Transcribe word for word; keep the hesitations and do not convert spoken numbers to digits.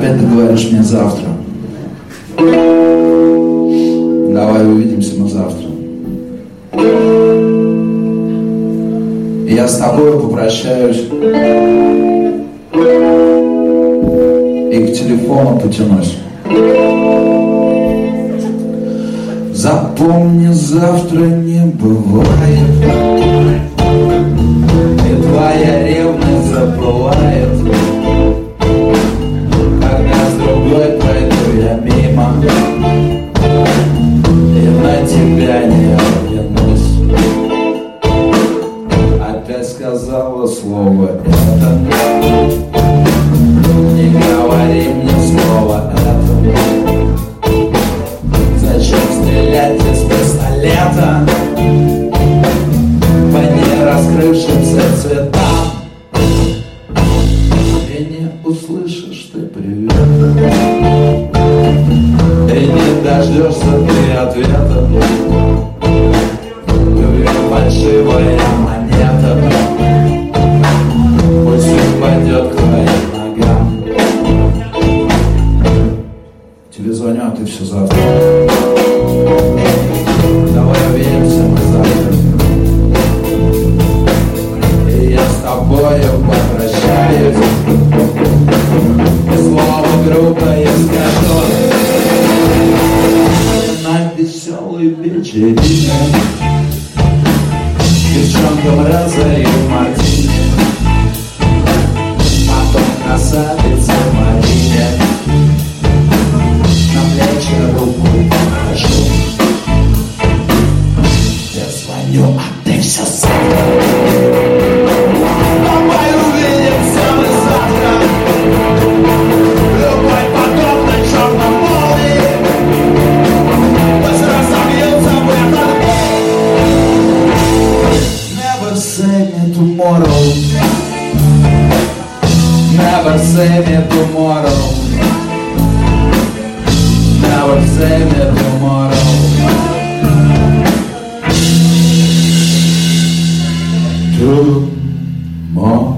Опять ты говоришь мне завтра. Давай увидимся мы завтра. И я с тобой попрощаюсь и к телефону потянусь. Запомни, завтра не бывает, и твоя ревность запылает, когда с другой пройду я мимо и на тебя не оглянусь. Опять сказала слово это, не говори мне слова это. Зачем стрелять из пистолета по нераскрывшимся цветам? И не услышишь ты привет, и не дождешься ты ответа. Ты фальшивая монета, пусть упадет к твоим ногам. Тебе звонят, и все завтра. Давай увидимся мы завтра. И я с тобою попрощаюсь, и слово грубое скажу. На веселой вечерине девчонкам разорил мартини, потом красавица Марине на плечи руку положу. Я звоню, а ты все завтра. Давай увидимся мы завтра. Любой подобной черной молнии пусть разобьется в этот день. Never say me tomorrow. Never say me tomorrow. Never say me tomorrow. Tomorrow.